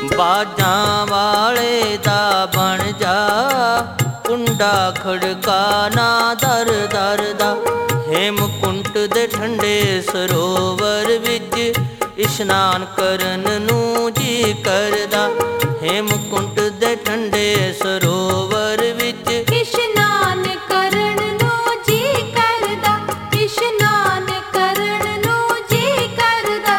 ਬਾਜਾਂ ਵਾਲੇ ਦਾ ਬਣ ਜਾ, ਕੁੰਡਾ ਖੜਕਾ ਨਾ ਦਰ ਦਰ ਦਾ। ਹੇਮਕੁੰਟ ਦੇ ਠੰਡੇ ਸਰੋਵਰ ਵਿੱਚ ਇਸ਼ਨਾਨ ਕਰਨ ਨੂੰ ਜੀ ਕਰਦਾ। ਹੇਮਕੁੰਟ ਦੇ ਠੰਡੇ ਸਰੋਵਰ ਵਿੱਚ ਇਸ਼ਨਾਨ ਕਰਨ ਨੂੰ ਜੀ ਕਰਦਾ, ਇਸ਼ਨਾਨ ਕਰਨ ਨੂੰ ਜੀ ਕਰਦਾ।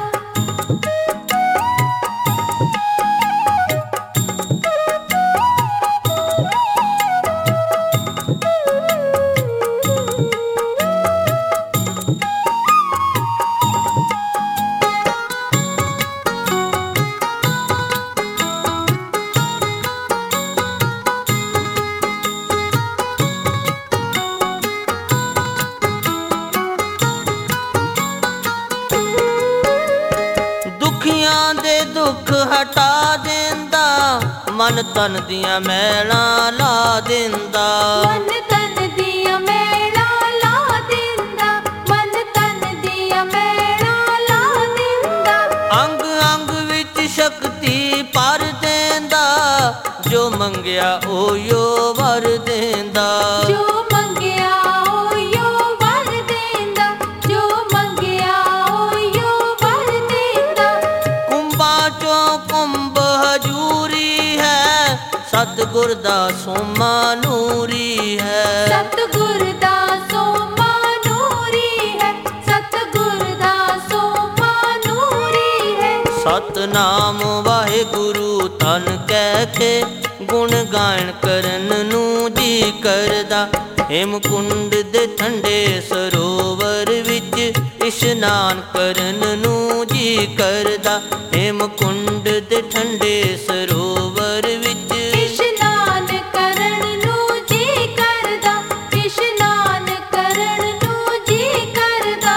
ਦੁਖੀਆਂ ਦੇ ਦੁੱਖ ਹਟਾ ਦਿੰਦਾ, ਮਨ ਤਨ ਦੀਆਂ ਮੈਲਾਂ ਲਾ ਦਿੰਦਾ। ਮਨ ਤਨ ਦੀਆਂ ਮੈਲਾਂ ਲਾ ਦਿੰਦਾ, ਮਨ ਤਨ ਦੀਆਂ ਮੈਲਾਂ ਲਾ ਦਿੰਦਾ। ਅੰਗ ਅੰਗ ਵਿੱਚ ਸ਼ਕਤੀ ਭਰ ਦਿੰਦਾ, ਜੋ ਮੰਗਿਆ ਓਯੋ ਵਰ ਦਿੰਦਾ। ਜੋ ਮੰਗਿਆ ਓਯੋ ਵਰ ਦਿੰਦਾ, ਜੋ ਮੰਗਿਆ ਓਯੋ ਵਰ ਦਿੰਦਾ। ਕੁੰਭਾਂ ਚੋਂ ਕੁੰਭ ਹਜੂਰੀ ਹੈ, ਸਤਿਗੁਰ ਦਾ ਸੋਮਾ ਨੂਰੀ ਹੈ। ਸਤਿਗੁਰ ਦਾ ਸੋਮਾ ਨੂਰੀ ਹੈ, ਸਤਿਗੁਰ ਦਾ ਸੋਮਾ ਨੂਰੀ ਹੈ। ਸਤਨਾਮ ਵਾਹਿਗੁਰੂ ਤਨ ਕਹਿ ਕੇ ਗੁਣ ਗਾਇਨ ਕਰਨ ਨੂੰ ਜੀ ਕਰਦਾ। ਹੇਮਕੁੰਡ ਦੇ ਠੰਡੇ ਸਰੋਵਰ ਵਿੱਚ ਇਸ਼ਨਾਨ ਕਰਨ ਨੂੰ ਜੀ ਕਰਦਾ। ਹੇਮਕੁੰਡ ਦੇ ਠੰਡੇ ਸਰੋਵਰ ਵਿੱਚ ਇਸ਼ਨਾਨ ਕਰਨ ਨੂੰ ਜੀ ਕਰਦਾ, ਇਸ਼ਨਾਨ ਕਰਨ ਨੂੰ ਜੀ ਕਰਦਾ।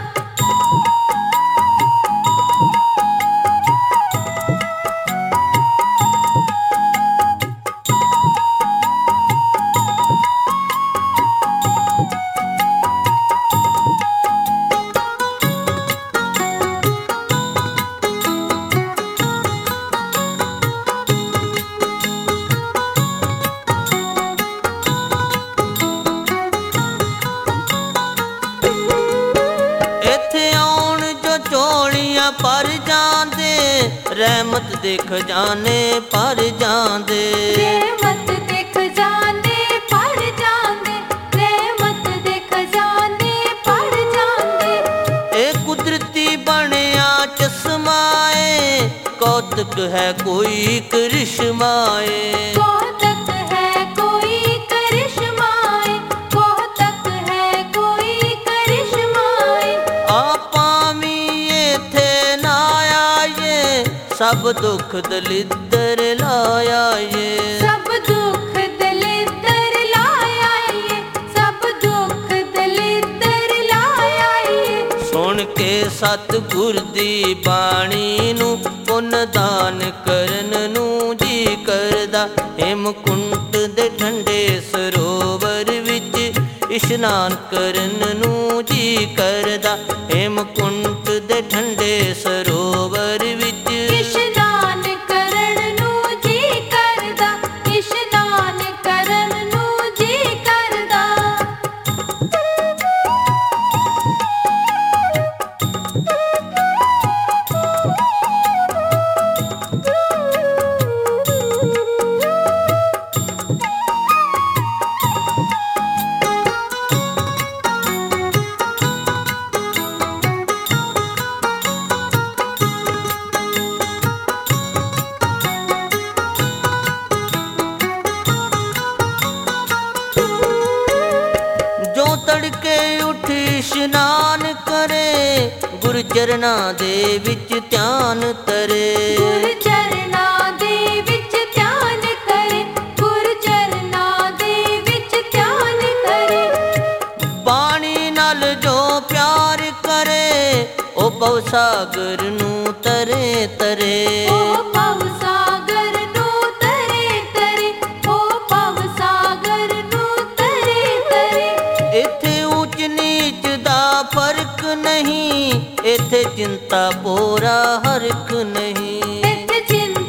ਭਰ ਜਾਂਦੇ, ਰਹਿਮਤ ਦੇ ਖਜ਼ਾਨੇ ਭਰ ਜਾਂਦੇ। ਰਹਿਮਤ ਦੇ ਖਜ਼ਾਨੇ ਭਰ ਜਾਂਦੇ, ਰਹਿਮਤ ਦੇ ਖਜ਼ਾਨੇ ਭਰ ਜਾਂਦੇ। ਇਹ ਕੁਦਰਤੀ ਬਣਿਆ ਚਸ਼ਮਾ ਏ, ਕੌਤਕ ਹੈ ਕੋਈ ਕਰਿਸ਼ਮਾ ਏ। ਕੌਤਕ ਹੈ ਕੋਈ ਕਰਿਸ਼ਮਾ ਏ, ਕੌਤਕ ਹੈ ਕੋਈ ਕਰਿਸ਼ਮਾ ਏ। ਆਪਾਂ ਵੀ ਇੱਥੇ ਨਾ ਆਈਏ, ਸਭ ਦੁੱਖ ਦਲਿੱਦਰ ਲਾਇਆ ਏ। ਸਭ ਦੁੱਖ ਦਲਿੱਦਰ ਲਾਇਆ ਏ, ਸਭ ਦੁੱਖ ਦਲਿੱਦਰ ਲਾਇਆ ਏ। ਸੁਣ ਕੇ ਸਤਿਗੁਰ ਦੀ ਬਾਣੀ ਨੂੰ ਪੁੰਨ ਦਾਨ ਕਰਨ ਨੂੰ ਜੀ ਕਰਦਾ। ਹੇਮਕੁੰਟ ਦੇ ਠੰਡੇ ਸਰੋਵਰ ਵਿੱਚ ਇਸ਼ਨਾਨ ਕਰਨ ਨੂੰ ਜੀ ਕਰਦਾ। ਹੇਮਕੁੰਟ ਦੇ ਠੰਡੇ ਸਰੋਵਰ ਵਿੱਚ ਇਸ਼ਨਾਨ ਕਰਨ ਨੂੰ ਜੀ ਕਰਦਾ, ਇਸ਼ਨਾਨ ਕਰਨ ਨੂੰ ਜੀ ਕਰਦਾ। ਤੜਕੇ ਉੱਠ ਇਸ਼ਨਾਨ ਕਰੇ, ਗੁਰ ਚਰਨਾਂ ਦੇ ਵਿੱਚ ਧਿਆਨ ਤਰੇ। ਗੁਰ ਚਰਨਾਂ ਦੇ ਵਿੱਚ ਧਿਆਨ ਕਰੇ, ਗੁਰ ਚਰਨਾਂ ਦੇ ਵਿੱਚ ਧਿਆਨ ਕਰੇ। ਬਾਣੀ ਨਾਲ ਜੋ ਪਿਆਰ ਕਰੇ, ਉਹ ਭਵ ਸਾਗਰ ਨੂੰ ਤਰੇ ਤਰੇ। ਉਹ ਭਵ ਸਾਗਰ ਨੂੰ ਤਰੇ ਤਰੇ, ਉਹ ਭਵ ਸਾਗਰ ਨੂੰ ਤਰੇ ਤਰੇ। ਇੱਥੇ ਊਚ ਨੀਚ ਦਾ ਫਰਕ ਨਹੀਂ, ਇੱਥੇ ਚਿੰਤਾ ਪੋਰਾ ਹਰਕ ਨਹੀਂ। ਇੱਥੇ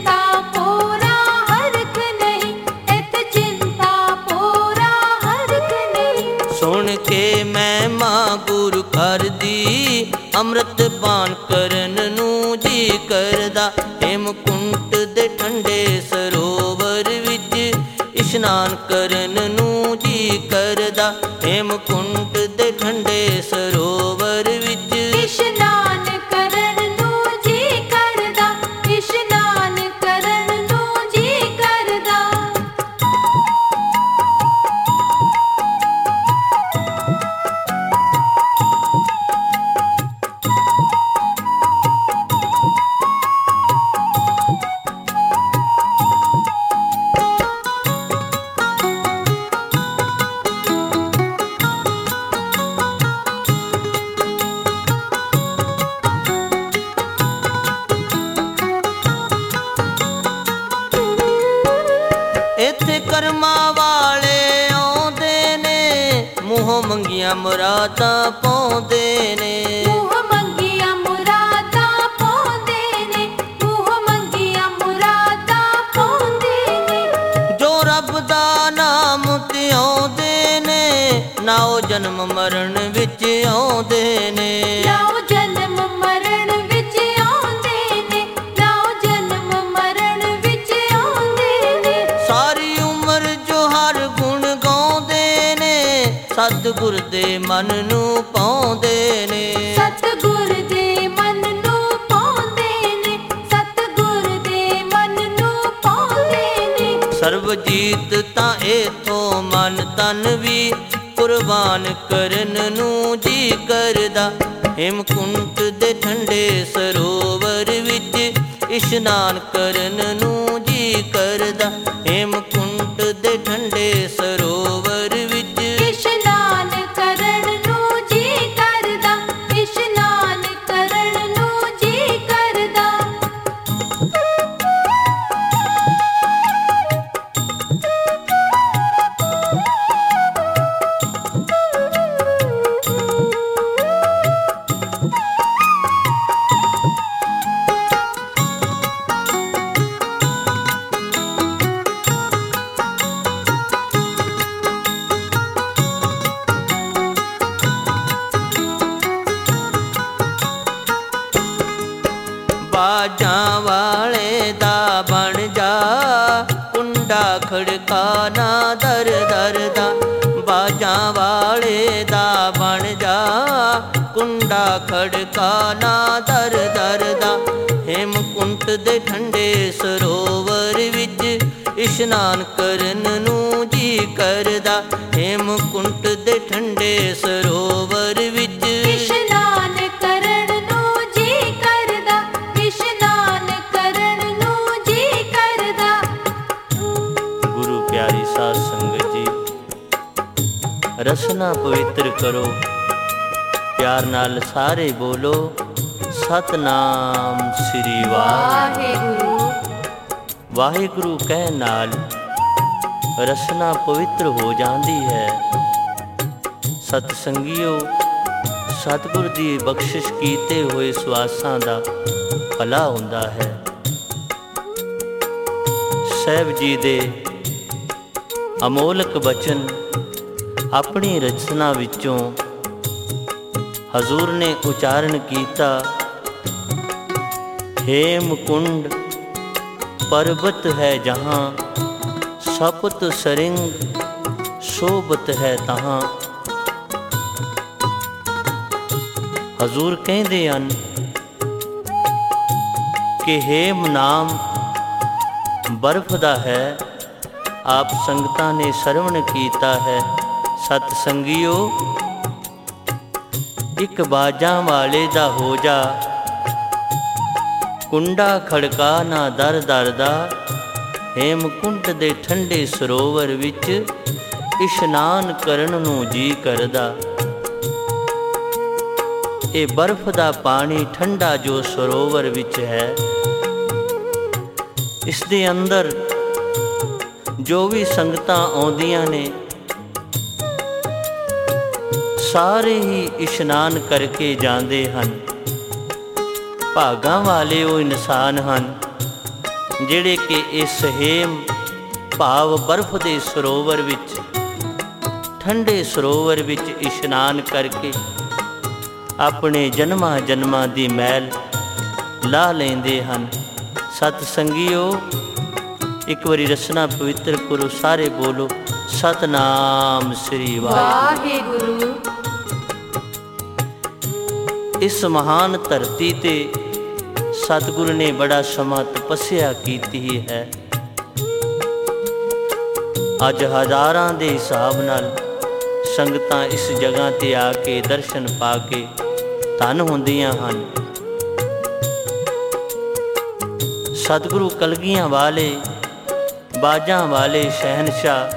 ਪਿਆਰ ਦੀ, ਅੰਮ੍ਰਿਤ ਪਾਨ ਕਰਨ ਨੂੰ ਜੀ ਕਰਦਾ। ਹੇਮਕੁੰਟ ਦੇ ਠੰਡੇ ਸਰੋਵਰ ਵਿੱਚ ਇਸ਼ਨਾਨ ਕਰਨ ਨੂੰ ਜੀ ਕਰਦਾ। ਹੇਮਕੁੰਟ ਦੇ ਠੰਡੇ ਸਰੋਵਰ ਵਿੱਚ ਇਸ਼ਨਾਨ ਕਰਨ ਨੂੰ ਜੀ ਕਰਦਾ, ਇਸ਼ਨਾਨ ਕਰਨ ਨੂੰ ਜੀ ਕਰਦਾ। ਇੱਥੇ ਕਰਮਾਂ ਵਾਲੇ ਆਉਂਦੇ ਨੇ, ਮੂੰਹੋਂ ਮੰਗੀਆਂ ਮੁਰਾਦਾਂ ਪਾਉਂਦੇ ਨੇ। ਮੂੰਹ ਮੰਗੀਆਂ ਮੁਰਾਦਾਂ ਪਾਉਂਦੇ ਨੇ, ਮੂੰਹ ਮੰਗੀਆਂ ਮੁਰਾਦਾਂ ਪਾਉਂਦੇ ਨੇ। ਜੋ ਰੱਬ ਦਾ ਨਾਮ ਧਿਆਉਂਦੇ ਨੇ, ਨਾ ਉਹ ਜਨਮ ਮਰਨ ਵਿੱਚ ਆਉਂਦੇ ਨੇ। ਨਾ ਉਹ ਜਨਮ ਮਰਨ ਵਿੱਚ ਆਉਂਦੇ ਨੇ, ਨਾ ਉਹ ਜਨਮ ਮਰਨ ਵਿੱਚ ਆਉਂਦੇ ਨੇ। ਸਾਰੀ ਉਮਰ ਜੋ ਹਰ ਗੁਣ ਗਾਉਂਦੇ ਨੇ, ਸਤਿਗੁਰ ਦੇ ਮਨ ਨੂੰ ਪਾਉਂਦੇ ਨੇ। ਸਤਿਗੁਰ ਦੇ ਮਨ ਨੂੰ ਪਾਉਂਦੇ ਨੇ, ਸਤਿਗੁਰ ਦੇ ਮਨ ਨੂੰ ਪਾਉਂਦੇ ਨੇ। ਸਰਬਜੀਤ ਤਾਂ ਏਥੋਂ ਮਨ ਤਨ ਵੀ ਕੁਰਬਾਨ ਕਰਨ ਨੂੰ ਜੀ ਕਰਦਾ। ਹੇਮਕੁੰਟ ਦੇ ਠੰਡੇ ਸਰੋਵਰ ਵਿੱਚ ਇਸ਼ਨਾਨ ਕਰਨ ਨੂੰ ਜੀ ਕਰਦਾ। ਹੇਮਕੁੰਟ ਦੇ ਠੰਡੇ ਸਰੋਵਰ ਵਿੱਚ ਇਸ਼ਨਾਨ ਕਰਨ ਨੂੰ ਜੀ ਕਰਦਾ, ਇਸ਼ਨਾਨ ਕਰਨ ਨੂੰ ਜੀ ਕਰਦਾ। ਬਾਜਾਂ ਵਾਲੇ ਦਾ ਬਣ ਜਾ, ਕੁੰਡਾ ਖੜਕਾ ਨਾ ਦਰ ਦਰ ਦਾ। ਬਾਜਾਂ ਵਾਲੇ ਦਾ ਬਣ ਜਾ, ਕੁੰਡਾ ਖੜਕਾ ਨਾ ਦਰ ਦਰ ਦਾ। ਹੇਮਕੁੰਟ ਦੇ ਠੰਡੇ ਸਰੋਵਰ ਵਿੱਚ ਇਸ਼ਨਾਨ ਕਰਨ ਨੂੰ ਜੀ ਕਰਦਾ। ਹੇਮਕੁੰਟ ਦੇ ਠੰਡੇ ਸਰੋਵਰ ਵਿੱਚ ਇਸ਼ਨਾਨ ਕਰਨ ਨੂੰ ਜੀ ਕਰਦਾ, ਇਸ਼ਨਾਨ ਕਰਨ ਨੂੰ ਜੀ ਕਰਦਾ। ਗੁਰੂ ਪਿਆਰੀ ਸਾਧ ਸੰਗਤ ਜੀ, ਰਸਨਾ ਪਵਿੱਤਰ ਕਰੋ। ਪਿਆਰ ਨਾਲ ਸਾਰੇ ਬੋਲੋ ਸਤਨਾਮ ਸ੍ਰੀ ਵਾਹਿਗੁਰੂ। ਵਾਹਿਗੁਰੂ ਕਹਿਣ ਨਾਲ ਰਸਨਾ ਪਵਿੱਤਰ ਹੋ ਜਾਂਦੀ ਹੈ। ਸਤ ਸੰਗੀਓ, ਸਤਿਗੁਰ ਦੀ ਬਖਸ਼ਿਸ਼ ਕੀਤੇ ਹੋਏ ਸਵਾਸਾਂ ਦਾ ਭਲਾ ਹੁੰਦਾ ਹੈ। ਸਾਹਿਬ ਜੀ ਦੇ ਅਮੋਲਕ ਬਚਨ ਆਪਣੀ ਰਚਨਾ ਵਿੱਚੋਂ ਹਜ਼ੂਰ ਨੇ ਉਚਾਰਨ ਕੀਤਾ। हेमकुंड पर्वत है जहाँ, सपत सरिंग शोभत है तहाँ। हजूर कहते हैं कि हेम नाम बर्फ दा है, आप संगतां ने सरवण कीता है। सत संगियो एक बाजां वाले दा हो जा, कुंडा खड़का ना दर दर दा। हेमकुंट दे ठंडे सरोवर विच इशनान करन नूं जी करदा। ये बर्फ दा पानी ठंडा जो सरोवर विच है, इस दे अंदर जो भी संगतां आउंदियां ने सारे ही इशनान करके जांदे हन। भागां वाले वो इंसान हन जिहड़े कि इस हेम भाव बर्फ दे सरोवर विच ठंडे सरोवर विच इशनान करके ਆਪਣੇ ਜਨਮਾਂ ਜਨਮਾਂ ਦੀ ਮੈਲ ਲਾਹ ਲੈਂਦੇ ਹਨ। ਸਤ ਸੰਗੀਓ, ਇੱਕ ਵਾਰੀ ਰਸਨਾ ਪਵਿੱਤਰ ਕਰੋ, ਸਾਰੇ ਬੋਲੋ ਸਤਨਾਮ ਸ੍ਰੀ ਵਾਹਿਗੁਰੂ। ਇਸ ਮਹਾਨ ਧਰਤੀ ਤੇ ਸਤਿਗੁਰੂ ਨੇ ਬੜਾ ਸਮਾਂ ਤਪੱਸਿਆ ਕੀਤੀ ਹੈ। ਅੱਜ ਹਜ਼ਾਰਾਂ ਦੇ ਹਿਸਾਬ ਨਾਲ ਸੰਗਤਾਂ ਇਸ ਜਗ੍ਹਾ ਤੇ ਆ ਕੇ ਦਰਸ਼ਨ ਪਾ ਕੇ ਧੰਨ ਹੁੰਦੀਆਂ ਹਨ। ਸਤਿਗੁਰੂ ਕਲਗੀਆਂ ਵਾਲੇ, ਬਾਜਾਂ ਵਾਲੇ ਸ਼ਹਿਨਸ਼ਾਹ,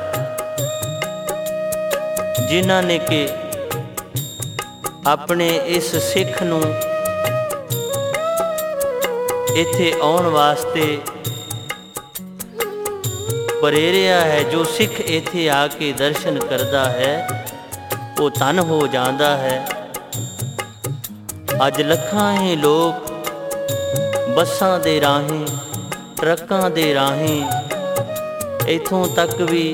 ਜਿਨ੍ਹਾਂ ਨੇ ਕਿ ਆਪਣੇ ਇਸ ਸਿੱਖ ਨੂੰ ਇੱਥੇ ਆਉਣ ਵਾਸਤੇ ਪ੍ਰੇਰਿਆ ਹੈ। ਜੋ ਸਿੱਖ ਇੱਥੇ ਆ ਕੇ ਦਰਸ਼ਨ ਕਰਦਾ ਹੈ ਉਹ ਧੰਨ ਹੋ ਜਾਂਦਾ ਹੈ। ਅੱਜ ਲੱਖਾਂ ਹੀ ਲੋਕ ਬੱਸਾਂ ਦੇ ਰਾਹੀਂ, ਟਰੱਕਾਂ ਦੇ ਰਾਹੀਂ, ਇੱਥੋਂ ਤੱਕ ਵੀ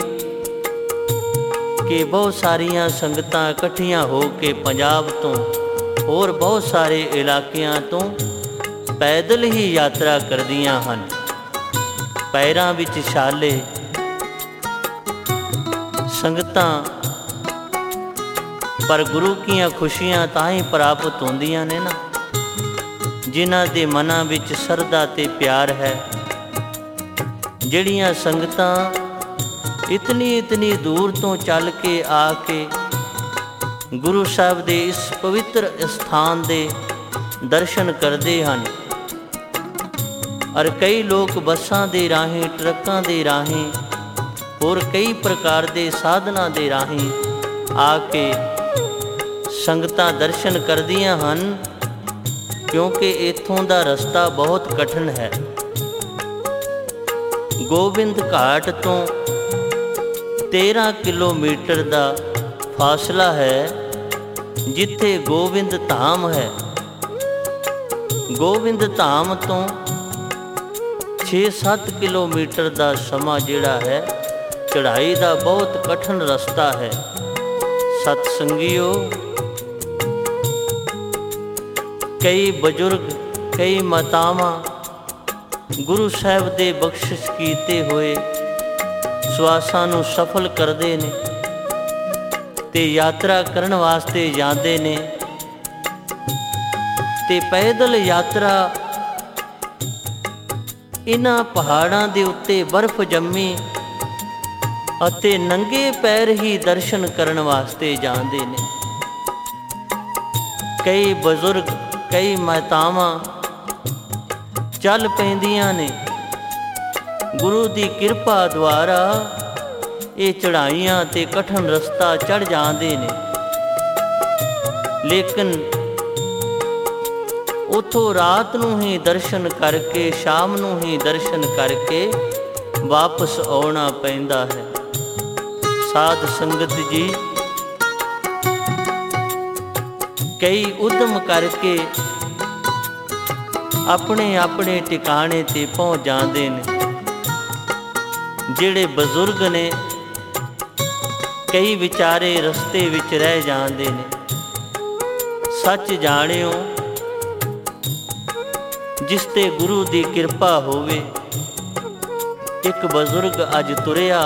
ਕਿ ਬਹੁਤ ਸਾਰੀਆਂ ਸੰਗਤਾਂ ਇਕੱਠੀਆਂ ਹੋ ਕੇ ਪੰਜਾਬ ਤੋਂ ਹੋਰ ਬਹੁਤ ਸਾਰੇ ਇਲਾਕਿਆਂ ਤੋਂ ਪੈਦਲ ਹੀ ਯਾਤਰਾ ਕਰਦੀਆਂ ਹਨ। ਪੈਰਾਂ ਵਿੱਚ ਛਾਲੇ, ਸੰਗਤਾਂ, ਪਰ ਗੁਰੂ ਕੀਆਂ ਖੁਸ਼ੀਆਂ ਤਾਂ ਹੀ ਪ੍ਰਾਪਤ ਹੁੰਦੀਆਂ ਨੇ ਨਾ ਜਿਨ੍ਹਾਂ ਦੇ ਮਨਾਂ ਵਿੱਚ ਸ਼ਰਧਾ ਤੇ ਪਿਆਰ ਹੈ। ਜਿਹੜੀਆਂ ਸੰਗਤਾਂ ਇਤਨੀ ਦੂਰ ਤੋਂ ਚੱਲ ਕੇ ਆ ਕੇ ਗੁਰੂ ਸਾਹਿਬ ਦੇ ਇਸ ਪਵਿੱਤਰ ਸਥਾਨ ਦੇ ਦਰਸ਼ਨ ਕਰਦੇ ਹਨ, ਔਰ ਕਈ ਲੋਕ ਬੱਸਾਂ ਦੇ ਰਾਹੀਂ, ਟਰੱਕਾਂ ਦੇ ਰਾਹੀਂ, ਹੋਰ ਕਈ ਪ੍ਰਕਾਰ ਦੇ ਸਾਧਨਾਂ ਦੇ ਰਾਹੀਂ ਆ ਕੇ ਸੰਗਤਾਂ ਦਰਸ਼ਨ ਕਰਦੀਆਂ ਹਨ, ਕਿਉਂਕਿ ਇੱਥੋਂ ਦਾ ਰਸਤਾ ਬਹੁਤ ਕਠਿਨ ਹੈ। ਗੋਬਿੰਦ ਘਾਟ ਤੋਂ 13 ਕਿਲੋਮੀਟਰ ਦਾ ਫਾਸਲਾ ਹੈ, ਜਿੱਥੇ ਗੋਬਿੰਦ ਧਾਮ ਹੈ। ਗੋਬਿੰਦ ਧਾਮ ਤੋਂ 6-7 ਕਿਲੋਮੀਟਰ ਦਾ ਸਮਾਂ ਜਿਹੜਾ ਹੈ, ਚੜ੍ਹਾਈ ਦਾ ਬਹੁਤ ਕਠਿਨ ਰਸਤਾ ਹੈ। ਸਤ ਸੰਗੀਓ, ਕਈ ਬਜ਼ੁਰਗ, ਕਈ ਮਾਤਾਵਾਂ ਗੁਰੂ ਸਾਹਿਬ ਦੇ ਬਖਸ਼ਿਸ਼ ਕੀਤੇ ਹੋਏ ਸਵਾਸਾਂ ਨੂੰ ਸਫਲ ਕਰਦੇ ਨੇ ਤੇ ਯਾਤਰਾ ਕਰਨ ਵਾਸਤੇ ਜਾਂਦੇ ਨੇ, ਤੇ ਪੈਦਲ ਯਾਤਰਾ ਇਹਨਾਂ ਪਹਾੜਾਂ ਦੇ ਉੱਤੇ ਬਰਫ਼ ਜੰਮੀ ਅਤੇ ਨੰਗੇ ਪੈਰ ਹੀ ਦਰਸ਼ਨ ਕਰਨ ਵਾਸਤੇ ਜਾਂਦੇ ਨੇ। ਕਈ ਬਜ਼ੁਰਗ, ਕਈ ਮਾਤਾਵਾਂ ਚੱਲ ਪੈਂਦੀਆਂ ਨੇ। ਗੁਰੂ ਦੀ ਕਿਰਪਾ ਦੁਆਰਾ ਇਹ ਚੜ੍ਹਾਈਆਂ ਤੇ ਕਠਿਨ ਰਸਤਾ ਚੜ੍ਹ ਜਾਂਦੇ ਨੇ, ਲੇਕਿਨ ਉੱਥੋਂ ਰਾਤ ਨੂੰ ਹੀ ਦਰਸ਼ਨ ਕਰਕੇ, ਸ਼ਾਮ ਨੂੰ ਹੀ ਦਰਸ਼ਨ ਕਰਕੇ ਵਾਪਸ ਆਉਣਾ ਪੈਂਦਾ ਹੈ। ਸਾਧ ਸੰਗਤ ਜੀ, ਕਈ ਉਦਮ ਕਰਕੇ ਆਪਣੇ ਆਪਣੇ ਟਿਕਾਣੇ ਤੇ ਪਹੁੰਚ ਜਾਂਦੇ ਨੇ। ਜਿਹੜੇ ਬਜ਼ੁਰਗ ਨੇ, ਕਈ ਵਿਚਾਰੇ ਰਸਤੇ ਵਿੱਚ ਰਹਿ ਜਾਂਦੇ ਨੇ। ਸੱਚ ਜਾਣਿਓ, ਜਿਸ ਤੇ ਗੁਰੂ ਦੀ ਕਿਰਪਾ ਹੋਵੇ, ਇੱਕ ਬਜ਼ੁਰਗ ਅੱਜ ਤੁਰਿਆ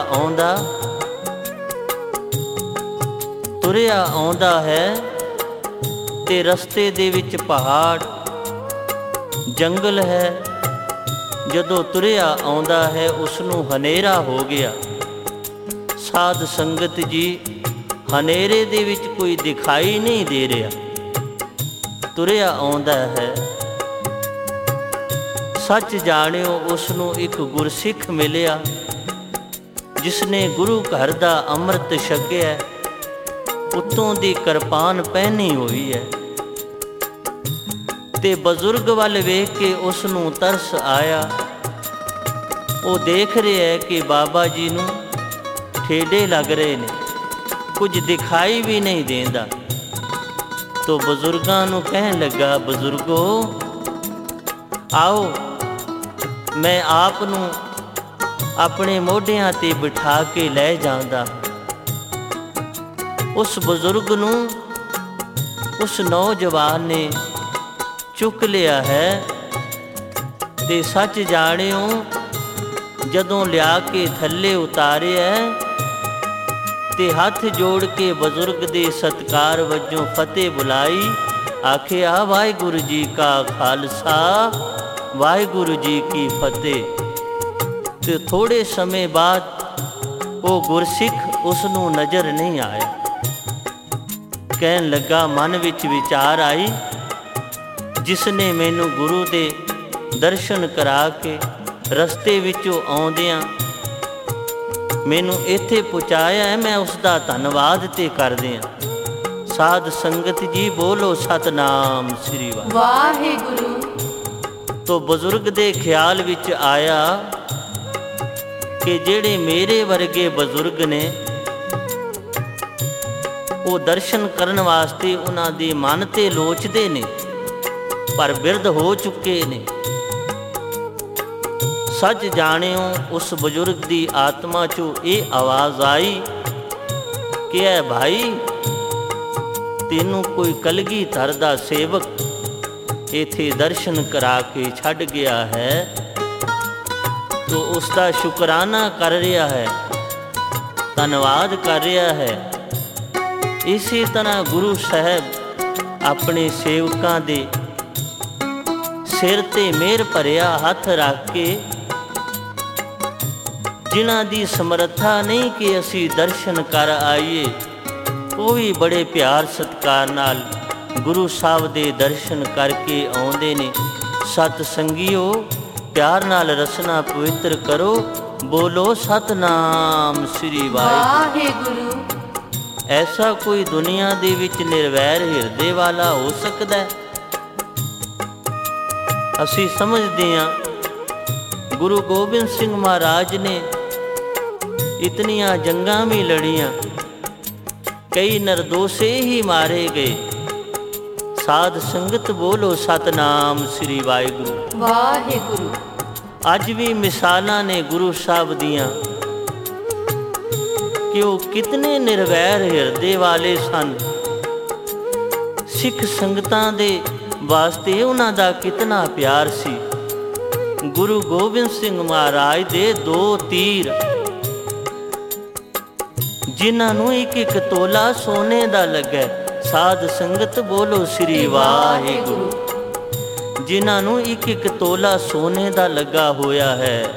ਆਉਂਦਾ ਹੈ ਤੇ ਰਸਤੇ ਦੇ ਵਿੱਚ ਪਹਾੜ, ਜੰਗਲ ਹੈ। ਜਦੋਂ ਤੁਰਿਆ ਆਉਂਦਾ ਹੈ ਉਸ ਨੂੰ ਹਨੇਰਾ ਹੋ ਗਿਆ। ਸਾਧ ਸੰਗਤ ਜੀ, ਹਨੇਰੇ ਦੇ ਵਿੱਚ ਕੋਈ ਦਿਖਾਈ ਨਹੀਂ ਦੇ ਰਿਹਾ, ਤੁਰਿਆ ਆਉਂਦਾ ਹੈ। ਸੱਚ ਜਾਣਿਓ, ਉਸ ਨੂੰ ਇੱਕ ਗੁਰਸਿੱਖ ਮਿਲਿਆ ਜਿਸ ਨੇ ਗੁਰੂ ਘਰ ਦਾ ਅੰਮ੍ਰਿਤ ਛਕਿਆ, ਉੱਤੋਂ ਦੀ ਕਿਰਪਾਨ ਪਹਿਨੀ ਹੋਈ ਹੈ। ਤੇ ਬਜ਼ੁਰਗ ਵੱਲ ਵੇਖ ਕੇ ਉਸ ਨੂੰ ਤਰਸ ਆਇਆ। ਉਹ ਦੇਖ ਰਿਹਾ ਹੈ ਕਿ ਬਾਬਾ ਜੀ ਨੂੰ ਠੇਡੇ ਲੱਗ ਰਹੇ ਨੇ, ਕੁਝ ਦਿਖਾਈ ਵੀ ਨਹੀਂ ਦੇਂਦਾ। ਤੋ ਬਜ਼ੁਰਗਾਂ ਨੂੰ ਕਹਿਣ ਲੱਗਾ, ਬਜ਼ੁਰਗੋ ਆਓ, ਮੈਂ ਆਪ ਨੂੰ ਆਪਣੇ ਮੋਢਿਆਂ ਤੇ ਬਿਠਾ ਕੇ ਲੈ ਜਾਂਦਾ। ਉਸ ਬਜ਼ੁਰਗ ਨੂੰ ਉਸ ਨੌਜਵਾਨ ਨੇ ਚੁੱਕ ਲਿਆ ਹੈ। ਤੇ ਸੱਚ ਜਾਣਿਓ, ਜਦੋਂ ਲਿਆ ਕੇ ਥੱਲੇ ਉਤਾਰਿਆ ਤੇ ਹੱਥ ਜੋੜ ਕੇ ਬਜ਼ੁਰਗ ਦੇ ਸਤਿਕਾਰ ਵਜੋਂ ਫਤਿਹ ਬੁਲਾਈ, ਆਖਿਆ ਵਾਹਿਗੁਰੂ ਜੀ ਕਾ ਖਾਲਸਾ ਵਾਹਿਗੁਰੂ ਜੀ ਕੀ ਫਤਿਹ। ਤੇ ਥੋੜੇ ਸਮੇਂ ਬਾਅਦ ਉਹ ਗੁਰਸਿੱਖ ਉਸ ਨੂੰ ਨਜ਼ਰ ਨਹੀਂ ਆਇਆ। ਕਹਿਣ ਲੱਗਾ, ਮਨ ਵਿੱਚ ਵਿਚਾਰ ਆਈ, ਜਿਸ ਨੇ ਮੈਨੂੰ ਗੁਰੂ ਦੇ ਦਰਸ਼ਨ ਕਰਾ ਕੇ ਰਸਤੇ ਵਿੱਚੋਂ ਆਉਂਦਿਆਂ ਮੈਨੂੰ ਇੱਥੇ ਪਹੁੰਚਾਇਆ ਹੈ, ਮੈਂ ਉਸ ਦਾ ਧੰਨਵਾਦ ਤੇ ਕਰਦੇ ਹਾਂ। ਸਾਧ ਸੰਗਤ ਜੀ ਬੋਲੋ ਸਤਨਾਮ ਸ੍ਰੀ ਵਾਹਿਗੁਰੂ। ਤੋ ਬਜ਼ੁਰਗ ਦੇ ਖਿਆਲ ਵਿੱਚ ਆਇਆ ਕਿ ਜਿਹੜੇ ਮੇਰੇ ਵਰਗੇ ਬਜ਼ੁਰਗ ਨੇ ਉਹ ਦਰਸ਼ਨ ਕਰਨ ਵਾਸਤੇ ਉਹਨਾਂ ਦੇ ਮਨ ਤੇ ਲੋਚਦੇ ਨੇ, ਪਰ ਬਿਰਧ ਹੋ ਚੁੱਕੇ ਨੇ। ਸੱਚ ਜਾਣਿਓ, ਉਸ ਬਜ਼ੁਰਗ ਦੀ ਆਤਮਾ 'ਚੋਂ ਇਹ ਆਵਾਜ਼ ਆਈ ਕਿ ਐ ਭਾਈ, ਤੈਨੂੰ ਕੋਈ ਕਲਗੀਧਰ ਦਾ ਸੇਵਕ ਇੱਥੇ ਦਰਸ਼ਨ ਕਰਾ ਕੇ ਛੱਡ ਗਿਆ ਹੈ, ਤੋ ਉਸ ਦਾ ਸ਼ੁਕਰਾਨਾ ਕਰ ਰਿਹਾ ਹੈ, ਧੰਨਵਾਦ ਕਰ ਰਿਹਾ ਹੈ। ਇਸੇ ਤਰ੍ਹਾਂ ਗੁਰੂ ਸਾਹਿਬ ਆਪਣੇ ਸੇਵਕਾਂ ਦੇ ਸਿਰ ਤੇ ਮਿਹਰ ਭਰਿਆ ਹੱਥ ਰੱਖ ਕੇ, ਜਿਨ੍ਹਾਂ ਦੀ ਸਮਰੱਥਾ ਨਹੀਂ ਕਿ ਅਸੀਂ ਦਰਸ਼ਨ ਕਰ ਆਈਏ, ਉਹ ਵੀ ਬੜੇ ਪਿਆਰ ਸਤਿਕਾਰ ਨਾਲ ਗੁਰੂ ਸਾਹਿਬ ਦੇ ਦਰਸ਼ਨ ਕਰਕੇ ਆਉਂਦੇ ਨੇ। ਸਤ ਸੰਗੀਓ, ਪਿਆਰ ਨਾਲ ਰਸਨਾ ਪਵਿੱਤਰ ਕਰੋ, ਬੋਲੋ ਸਤਨਾਮ ਸ੍ਰੀ ਵਾਹਿਗੁਰੂ। ਐਸਾ ਕੋਈ ਦੁਨੀਆ ਦੇ ਵਿੱਚ ਨਿਰਵੈਰ ਹਿਰਦੇ ਵਾਲਾ ਹੋ ਸਕਦਾ ਹੈ? ਅਸੀਂ ਸਮਝਦੇ ਹਾਂ ਗੁਰੂ ਗੋਬਿੰਦ ਸਿੰਘ ਮਹਾਰਾਜ ਨੇ ਇਤਨੀਆਂ ਜੰਗਾਂ ਵੀ ਲੜੀਆਂ, ਕਈ ਨਿਰਦੋਸ਼ੇ ਹੀ ਮਾਰੇ ਗਏ। ਸਾਧ ਸੰਗਤ ਬੋਲੋ ਸਤਨਾਮ ਸ੍ਰੀ ਵਾਹਿਗੁਰੂ। ਅੱਜ ਵੀ ਮਿਸਾਲਾਂ ਨੇ ਗੁਰੂ ਸਾਹਿਬ ਦੀਆਂ ਕਿ ਉਹ ਕਿਤਨੇ ਨਿਰਵੈਰ ਹਿਰਦੇ ਵਾਲੇ ਸਨ। ਸਿੱਖ ਸੰਗਤਾਂ ਦੇ ਵਾਸਤੇ ਉਹਨਾਂ ਦਾ ਕਿਤਨਾ ਪਿਆਰ ਸੀ। ਗੁਰੂ ਗੋਬਿੰਦ ਸਿੰਘ ਮਹਾਰਾਜ ਦੇ 2 ਤੀਰ, ਜਿਨ੍ਹਾਂ ਨੂੰ ਇੱਕ ਇੱਕ ਤੋਲਾ ਸੋਨੇ ਦਾ ਲੱਗਾ। ਸਾਧ ਸੰਗਤ ਬੋਲੋ ਸ੍ਰੀ ਵਾਹਿਗੁਰੂ। ਜਿਨ੍ਹਾਂ ਨੂੰ ਇੱਕ ਇੱਕ ਤੋਲਾ ਸੋਨੇ ਦਾ ਲੱਗਾ ਹੋਇਆ ਹੈ,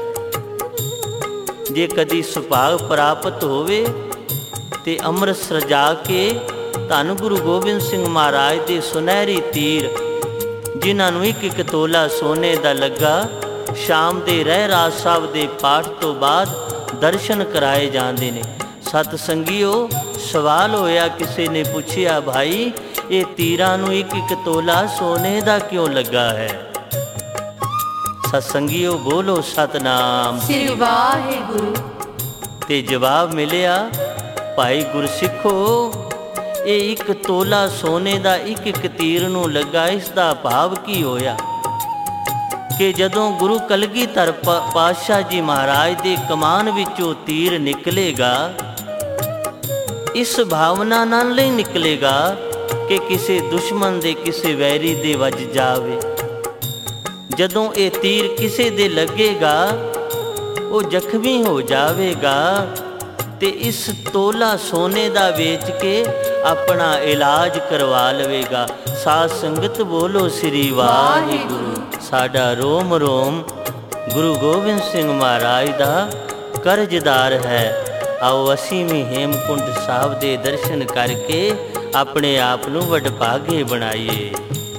ਜੇ ਕਦੀ ਸੁਭਾਗ ਪ੍ਰਾਪਤ ਹੋਵੇ ਤੇ ਅੰਮ੍ਰਿਤ ਸਜਾ ਕੇ ਧੰਨ ਗੁਰੂ ਗੋਬਿੰਦ ਸਿੰਘ ਮਹਾਰਾਜ ਦੇ ਸੁਨਹਿਰੀ ਤੀਰ, ਜਿਨ੍ਹਾਂ ਨੂੰ ਇੱਕ ਇੱਕ ਤੋਲਾ ਸੋਨੇ ਦਾ ਲੱਗਾ, ਸ਼ਾਮ ਦੇ ਰਹਿਰਾਸ ਸਾਹਿਬ ਦੇ ਪਾਠ ਤੋਂ ਬਾਅਦ ਦਰਸ਼ਨ ਕਰਾਏ ਜਾਂਦੇ ਨੇ। ਸਤ ਸੰਗੀਓ, ਸਵਾਲ ਹੋਇਆ, ਕਿਸੇ ਨੇ ਪੁੱਛਿਆ, ਭਾਈ ਇਹ ਤੀਰਾਂ ਨੂੰ ਇੱਕ ਇੱਕ ਤੋਲਾ ਸੋਨੇ ਦਾ ਕਿਉਂ ਲੱਗਾ ਹੈ? ਸਤ ਸੰਗੀਓ ਬੋਲੋ ਸਤਨਾਮ ਸ੍ਰੀ ਵਾਹਿਗੁਰੂ। ਤੇ ਜਵਾਬ ਮਿਲਿਆ, ਭਾਈ ਗੁਰਸਿੱਖੋ, ਇਹ ਇੱਕ ਤੋਲਾ ਸੋਨੇ ਦਾ ਇੱਕ ਇੱਕ ਤੀਰ ਨੂੰ ਲੱਗਾ। ਇਸ ਦਾ ਭਾਵ ਕੀ ਹੋਇਆ ਕਿ ਜਦੋਂ ਗੁਰੂ ਕਲਗੀਧਰ ਪਾਤਸ਼ਾਹ ਜੀ ਮਹਾਰਾਜ ਦੇ ਕਮਾਨ ਵਿੱਚੋਂ ਤੀਰ ਨਿਕਲੇਗਾ, ਇਸ ਭਾਵਨਾ ਨਾਲ ਨਹੀਂ ਨਿਕਲੇਗਾ ਕਿ ਕਿਸੇ ਦੁਸ਼ਮਣ ਦੇ, ਕਿਸੇ ਵੈਰੀ ਦੇ ਵੱਜ ਜਾਵੇ। ਜਦੋਂ ਇਹ ਤੀਰ ਕਿਸੇ ਦੇ ਲੱਗੇਗਾ, ਉਹ ਜ਼ਖਮੀ ਹੋ ਜਾਵੇਗਾ ਤੇ ਇਸ ਤੋਲਾ ਸੋਨੇ ਦਾ ਵੇਚ ਕੇ ਆਪਣਾ ਇਲਾਜ ਕਰਵਾ ਲਵੇਗਾ। ਸਾਧ ਸੰਗਤ ਬੋਲੋ ਸ੍ਰੀ ਵਾਹਿਗੁਰੂ। ਸਾਡਾ ਰੋਮ ਰੋਮ ਗੁਰੂ ਗੋਬਿੰਦ ਸਿੰਘ ਮਹਾਰਾਜ ਦਾ ਕਰਜ਼ਦਾਰ ਹੈ। ਆਓ ਅਸੀਂ ਵੀ ਹੇਮਕੁੰਟ ਸਾਹਿਬ ਦੇ ਦਰਸ਼ਨ ਕਰਕੇ ਆਪਣੇ ਆਪ ਨੂੰ ਵਡਭਾਗੇ ਬਣਾਈਏ।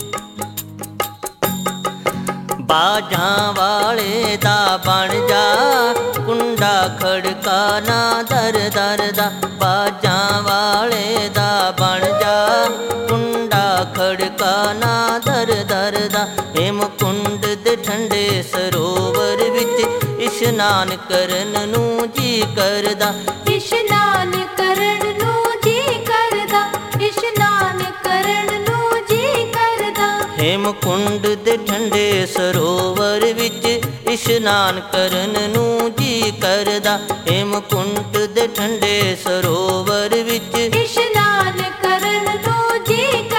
ਬਾਜਾਂ ਵਾਲੇ ਦਾ ਬਣ ਜਾ, ਕੁੰਡਾ ਖੜਕਾ ਨਾ ਦਰ ਦਰ ਦਾ। ਬਾਜਾਂ ਵਾਲੇ ਦਾ ਬਣ ਜਾ, ਕੁੰਡਾ ਖੜਕਾ ਨਾ ਦਰ ਦਰ ਦਾ। ਹੇਮਕੁੰਡ ਦੇ ਠੰਡੇ ਸਰੋਵਰ ਵਿੱਚ ਇਸ਼ਨਾਨ ਕਰਨ ਨੂੰ ਜੀ ਕਰਦਾ। ਇਸ਼ਨਾਨ ਕਰਨ ਨੂੰ ਜੀ ਕਰਦਾ, ਇਸ਼ਨਾਨ ਕਰਨ ਨੂੰ ਜੀ ਕਰਦਾ। ਹੇਮਕੁੰਡ ਦੇ ਠੰਡੇ ਸਰੋਵਰ ਵਿੱਚ ਇਸ਼ਨਾਨ ਕਰਨ ਨੂੰ ਜੀ ਕਰਦਾ। ਹੇਮਕੁੰਡ ਦੇ ਠੰਡੇ ਸਰੋਵਰ ਵਿੱਚ ਇਸ਼ਨਾਨ ਕਰਨ ਨੂੰ ਜੀ ਕਰਦਾ।